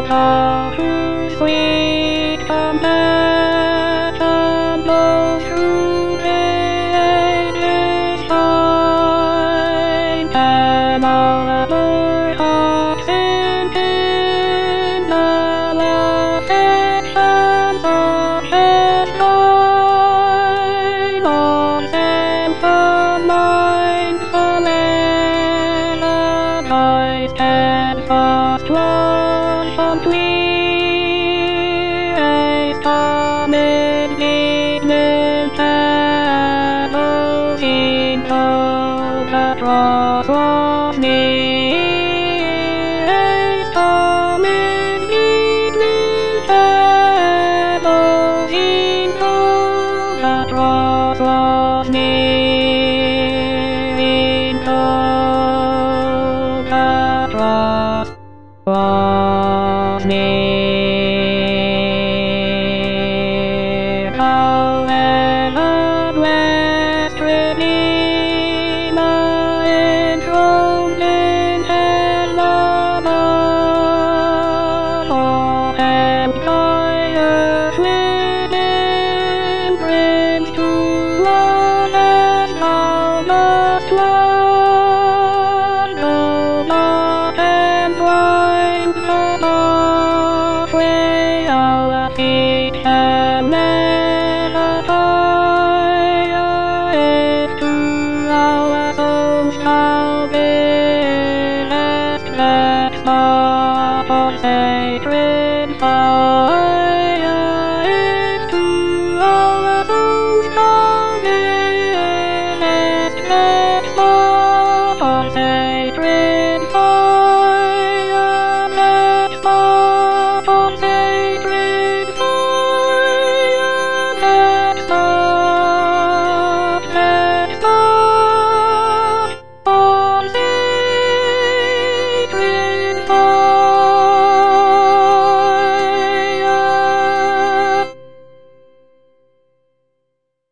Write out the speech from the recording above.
of whose sweet compassion those who reign His shine, and our Lord of sent in the affections of His kind, on sinful minds solemn, Thy steadfast love shone clear as amid evening shadows, into the cross was near, as amid evening shadows, into the cross was near, into the cross was near. However, blessed Redeemer, enthroned in heaven above, all employers with Prince to love as thou dost love, go not and blind the way our feet have never tired, if to our souls thou bidest rest upon sacred fire.